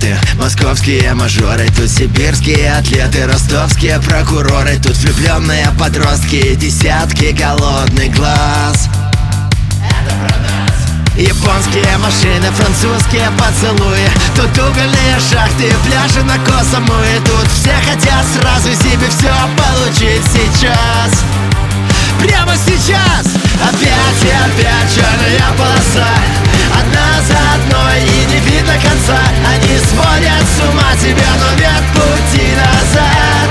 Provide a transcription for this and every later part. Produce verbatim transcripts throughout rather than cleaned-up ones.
билеты. Московские мажоры, тут сибирские атлеты, ростовские прокуроры, тут влюбленные подростки, десятки голодных глаз. Это про нас. Японские машины, французские поцелуи, тут угольные шахты, пляжи на Косамуе. Тут все хотят сразу себе все получить сейчас, прямо сейчас. Опять и опять черная полоса, одна за одной и не видно конца. Они сводят с ума тебя, но нет пути назад.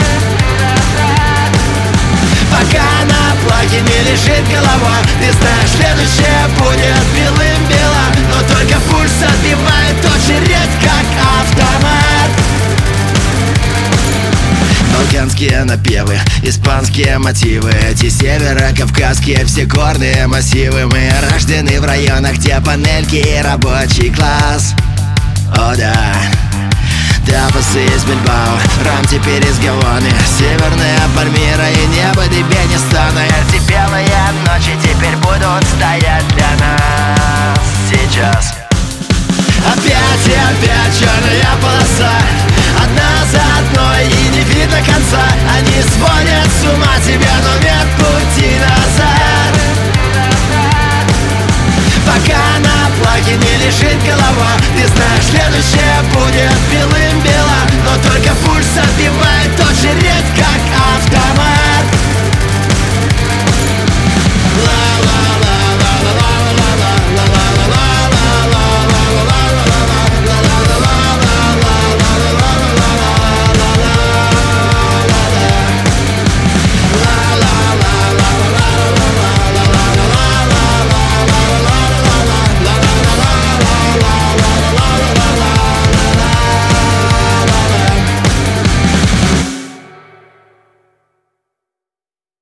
Пока на плаке не лежит голова, ты знаешь, следующее будет белым-бело. Но только пульс отбивает очередь, как автомат. Балканские напевы, испанские мотивы, эти северо-кавказские все горные массивы. Мы рождены в районах, где панельки и рабочий класс. О да, тапосы из Бильбао, рам теперь из Гаваны, северная Пальмира и небо Дебенистана. Эти белые ночи теперь будут стоять для нас сейчас. Опять и опять черная полоса, одна за одной и не видно конца. Они сводят с ума тебя, но нет пути назад. Пока на плаке не лежит голова, ты знаешь, следующее будет белым-бело. Но только пульс отбивает